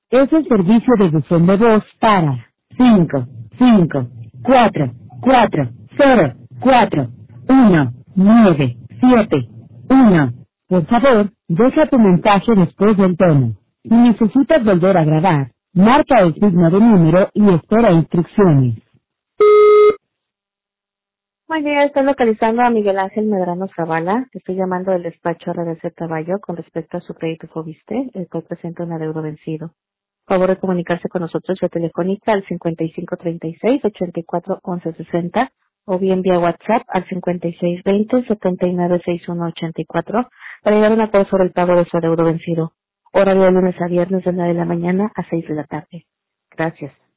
Es el servicio de buzón de voz para 554-4-1-9-7-1. Por favor, deja tu mensaje después del tono. Si necesitas volver a grabar, marca el signo de número y espera instrucciones. Buen día, estoy localizando a Miguel Ángel Medrano Zavala. Estoy llamando del despacho RDC Caballo con respecto a su crédito Fobiste, el cual presenta un adeudo vencido. Favor de comunicarse con nosotros vía telefónica al 5536-841160 o bien vía WhatsApp al 5620-796184 para llegar a un acuerdo sobre el pago de su adeudo vencido. Horario de lunes a viernes de 9 de la mañana a 6 de la tarde. Gracias.